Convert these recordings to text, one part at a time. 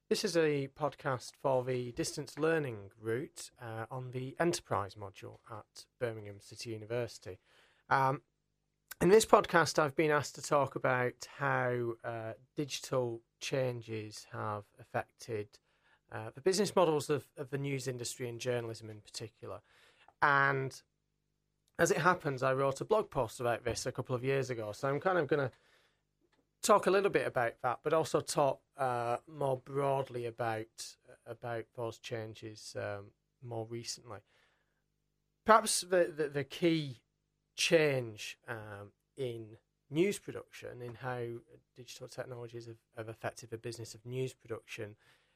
This is a podcast for the distance learning route on the Enterprise module at Birmingham City University. In this podcast, I've been asked to talk about how digital changes have affected the business models of the news industry and journalism in particular. And as it happens, I wrote a blog post about this a couple of years ago, so I'm kind of going to talk a little bit about that, but also talk more broadly about those changes more recently. Perhaps the key change in news production, in how digital technologies have affected the business of news production,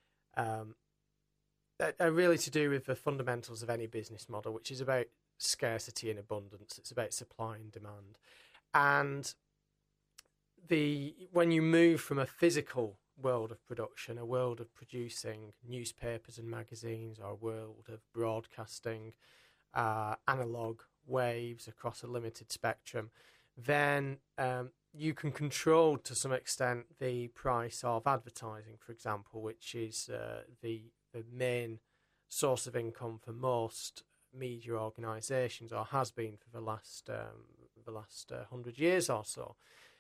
are really to do with the fundamentals of any business model, which is about scarcity and abundance. It's about supply and demand. And when you move from a physical world of production, a world of producing newspapers and magazines, or a world of broadcasting analog waves across a limited spectrum, then you can control to some extent the price of advertising, for example, which is the main source of income for most media organisations, or has been for the last 100 years or so.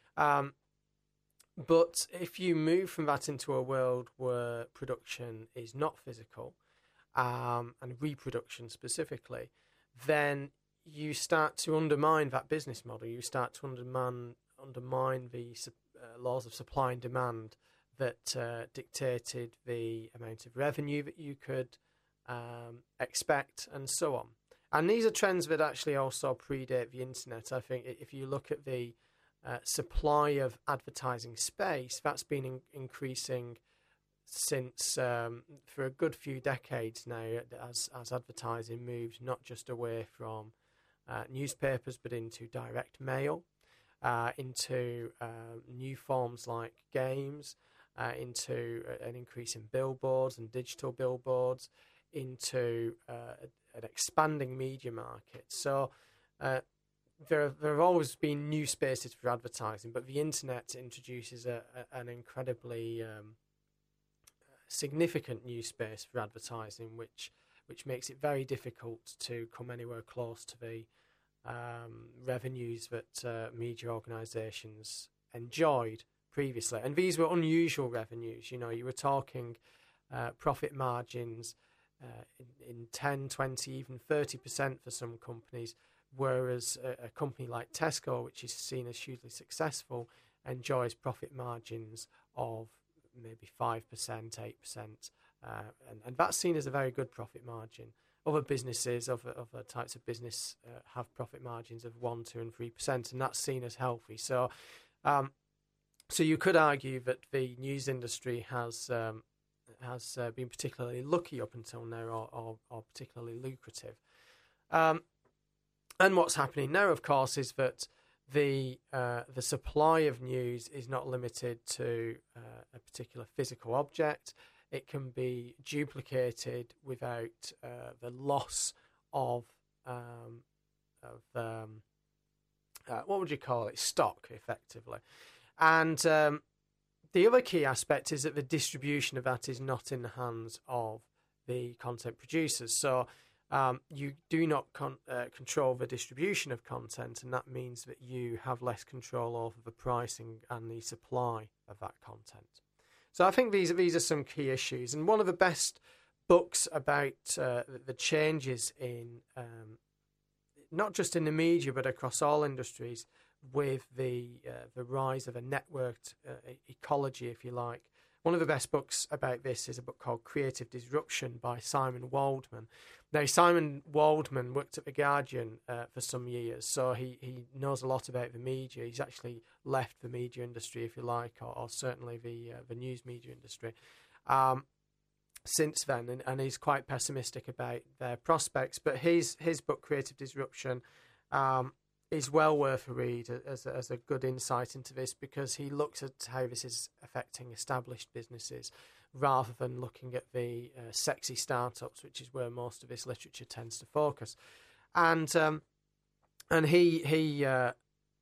But if you move from that into a world where production is not physical, and reproduction specifically, then you start to undermine that business model. You start to undermine the laws of supply and demand that dictated the amount of revenue that you could expect, and so on. And these are trends that actually also predate the internet. I think if you look at the supply of advertising space, that's been increasing since for a good few decades now, as advertising moves not just away from newspapers but into direct mail, into new forms like games, into an increase in billboards and digital billboards, into an expanding media market. So there have always been new spaces for advertising, but the internet introduces an incredibly significant new space for advertising, which makes it very difficult to come anywhere close to the revenues that media organisations enjoyed previously. And these were unusual revenues. You know, you were talking profit margins in 10, 20, even 30% for some companies, whereas a company like Tesco, which is seen as hugely successful, enjoys profit margins of maybe 5%, 8%, and that's seen as a very good profit margin. Other businesses, other types of business have profit margins of 1%, 2%, and 3%, and that's seen as healthy. So you could argue that the news industry has been particularly lucky up until now, or particularly lucrative. And what's happening now, of course, is that the supply of news is not limited to a particular physical object. It can be duplicated without the loss of what would you call it? Stock, effectively. And the other key aspect is that the distribution of that is not in the hands of the content producers. So you do not control the distribution of content, and that means that you have less control over the pricing and the supply of that content. So I think these are some key issues. And one of the best books about the changes in not just in the media but across all industries, with the rise of a networked ecology, if you like. One of the best books about this is a book called Creative Disruption by Simon Waldman. Now, Simon Waldman worked at The Guardian for some years, so he knows a lot about the media. He's actually left the media industry, if you like, or certainly the news media industry since then, and he's quite pessimistic about their prospects. But his book, Creative Disruption, is well worth a read as a good insight into this, because he looks at how this is affecting established businesses rather than looking at the sexy startups, which is where most of this literature tends to focus. And he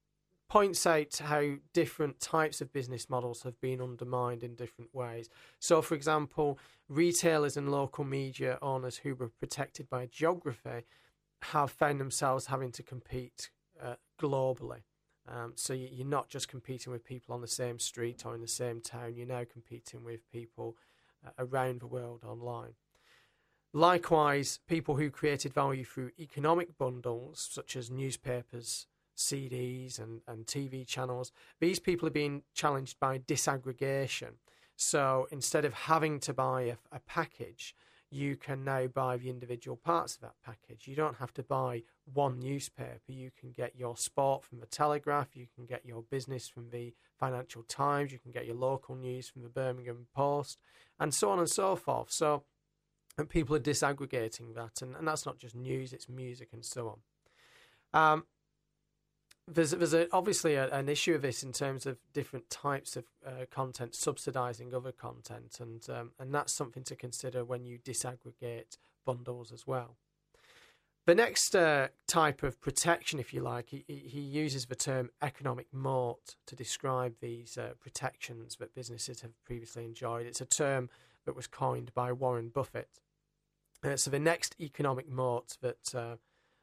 points out how different types of business models have been undermined in different ways. So, for example, retailers and local media owners who were protected by geography have found themselves having to compete globally. So you're not just competing with people on the same street or in the same town, you're now competing with people around the world online. Likewise, people who created value through economic bundles, such as newspapers, CDs and TV channels, these people are being challenged by disaggregation. So instead of having to buy a package, you can now buy the individual parts of that package. You don't have to buy one newspaper. You can get your sport from the Telegraph, you can get your business from the Financial Times, you can get your local news from the Birmingham Post, and so on and so forth. So and people are disaggregating that, and that's not just news, it's music and so on. There's obviously an issue of this in terms of different types of content subsidising other content, and that's something to consider when you disaggregate bundles as well. The next type of protection, if you like, he uses the term economic moat to describe these protections that businesses have previously enjoyed. It's a term that was coined by Warren Buffett. So the next economic moat that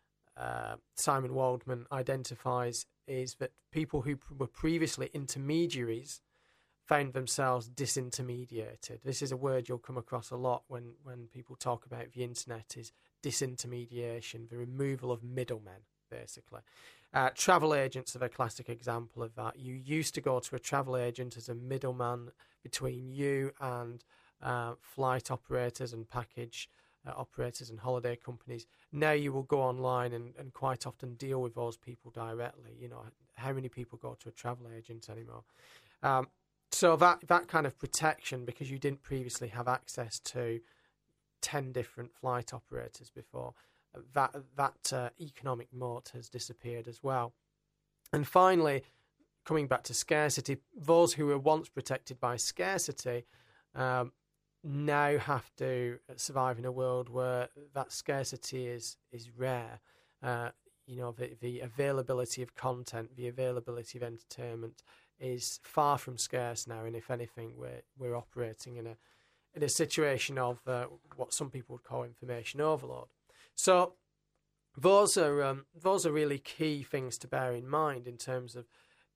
Simon Waldman identifies is that people who were previously intermediaries found themselves disintermediated. This is a word you'll come across a lot when people talk about the internet, is disintermediation, the removal of middlemen, basically. Travel agents are a classic example of that. You used to go to a travel agent as a middleman between you and flight operators and package operators and holiday companies. Now you will go online and quite often deal with those people directly. You know, how many people go to a travel agent anymore? So that kind of protection, because you didn't previously have access to 10 different flight operators before, that economic moat has disappeared as well. And finally, coming back to scarcity, those who were once protected by scarcity now have to survive in a world where that scarcity is rare. The availability of content, the availability of entertainment is far from scarce now, and if anything, we're operating in a situation of what some people would call information overload. So those are really key things to bear in mind in terms of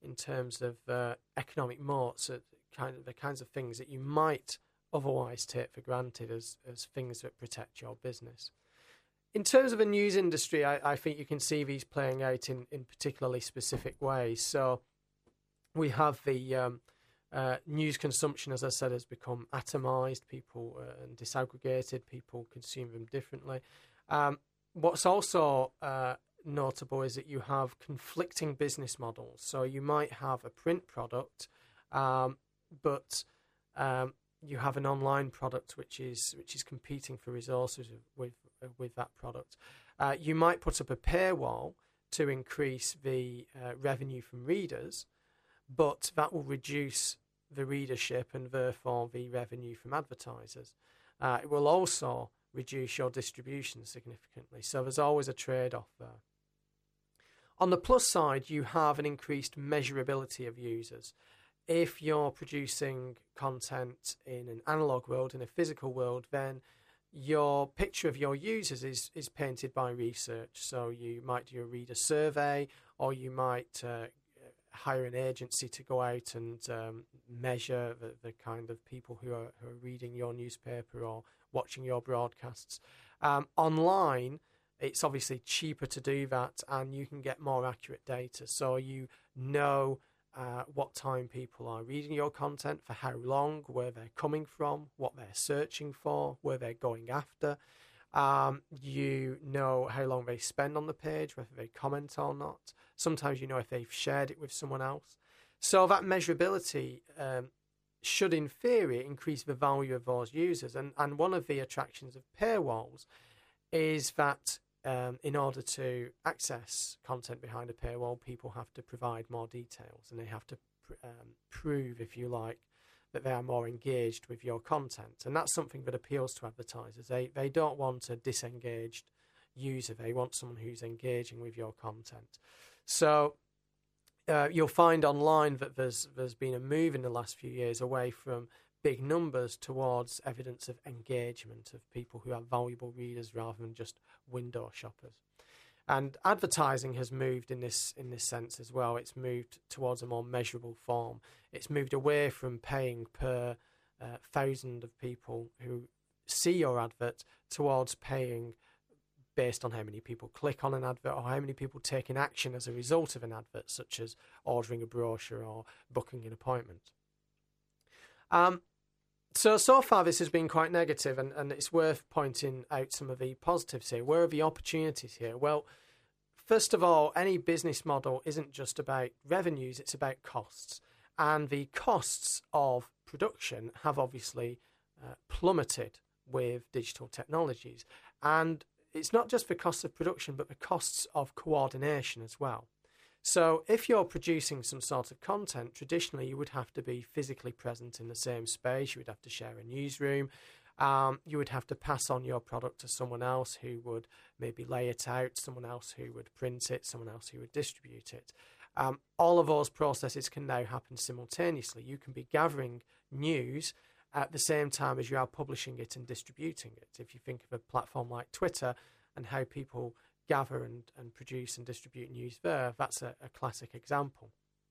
economic moats, the kinds of things that you might otherwise take for granted as things that protect your business. In terms of the news industry, I think you can see these playing out in particularly specific ways. So we have the news consumption, as I said, has become atomised, people and disaggregated, people consume them differently. What's also notable is that you have conflicting business models. So you might have a print product, but you have an online product which is competing for resources with that product. You might put up a paywall to increase the revenue from readers, but that will reduce the readership and therefore the revenue from advertisers. It will also reduce your distribution significantly. So there's always a trade-off there. On the plus side, you have an increased measurability of users. If you're producing content in an analog world, in a physical world, then your picture of your users is painted by research. So you might do a reader survey, or you might hire an agency to go out and measure the kind of people who are reading your newspaper or watching your broadcasts. Online, it's obviously cheaper to do that, and you can get more accurate data. So you know what time people are reading your content, for how long, where they're coming from, what they're searching for, where they're going after. You know how long they spend on the page, whether they comment or not. Sometimes you know if they've shared it with someone else. So that measurability should, in theory, increase the value of those users. And one of the attractions of paywalls is that in order to access content behind a paywall, people have to provide more details, and they have to prove, if you like, that they are more engaged with your content. And that's something that appeals to advertisers. They don't want a disengaged user. They want someone who's engaging with your content. So You'll find online that there's been a move in the last few years away from big numbers towards evidence of engagement, of people who are valuable readers rather than just window shoppers. And advertising has moved in this sense as well. It's moved towards a more measurable form. It's moved away from paying per thousand of people who see your advert towards paying based on how many people click on an advert or how many people take an action as a result of an advert, such as ordering a brochure or booking an appointment. So far this has been quite negative, and it's worth pointing out some of the positives here. Where are the opportunities here? Well, first of all, any business model isn't just about revenues, it's about costs. And the costs of production have obviously plummeted with digital technologies. And it's not just the costs of production, but the costs of coordination as well. So if you're producing some sort of content, traditionally you would have to be physically present in the same space. You would have to share a newsroom. You would have to pass on your product to someone else who would maybe lay it out, someone else who would print it, someone else who would distribute it. All of those processes can now happen simultaneously. You can be gathering news at the same time as you are publishing it and distributing it. If you think of a platform like Twitter and how people gather and produce and distribute news there, that's a classic example.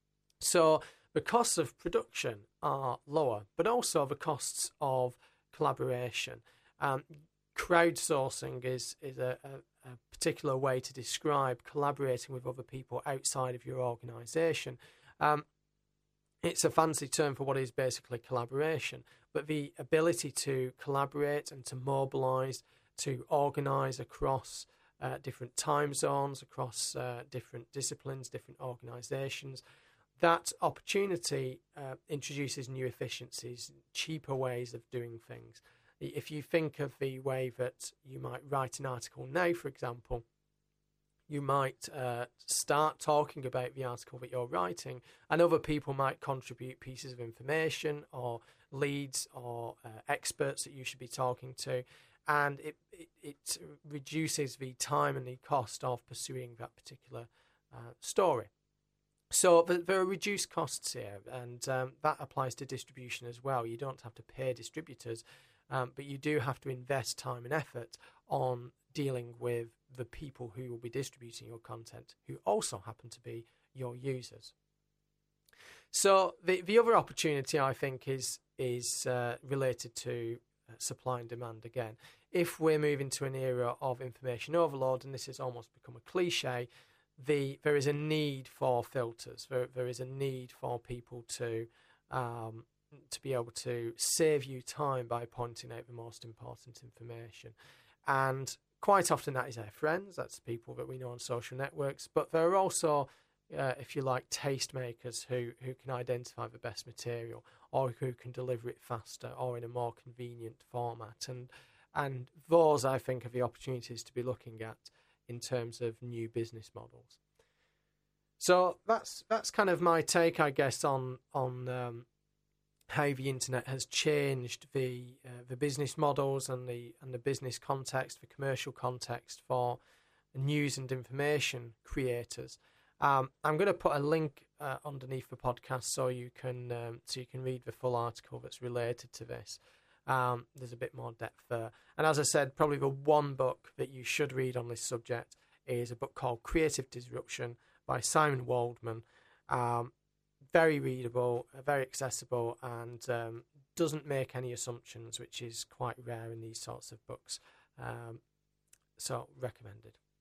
So the costs of production are lower, but also the costs of collaboration. Crowdsourcing is a particular way to describe collaborating with other people outside of your organisation. It's a fancy term for what is basically collaboration, but the ability to collaborate and to mobilise, to organise across different time zones, across different disciplines, different organisations, that opportunity introduces new efficiencies, cheaper ways of doing things. If you think of the way that you might write an article now, for example, you might start talking about the article that you're writing, and other people might contribute pieces of information or leads or experts that you should be talking to, and it reduces the time and the cost of pursuing that particular story. So there are reduced costs here, and that applies to distribution as well. You don't have to pay distributors, but you do have to invest time and effort on dealing with the people who will be distributing your content, who also happen to be your users. So the other opportunity, I think, is related to supply and demand again. If we're moving to an era of information overload, and this has almost become a cliche, there is a need for filters. There is a need for people to be able to save you time by pointing out the most important information. And quite often that is our friends, that's people that we know on social networks, but there are also, if you like, tastemakers who can identify the best material, or who can deliver it faster or in a more convenient format. And those, I think, are the opportunities to be looking at in terms of new business models. So that's kind of my take, I guess, on how the internet has changed the business models and the business context, the commercial context for news and information creators. I'm going to put a link underneath the podcast so you can read the full article that's related to this. There's a bit more depth there. And as I said, probably the one book that you should read on this subject is a book called Creative Disruption by Simon Waldman. Very readable, very accessible, and doesn't make any assumptions, which is quite rare in these sorts of books. So recommended.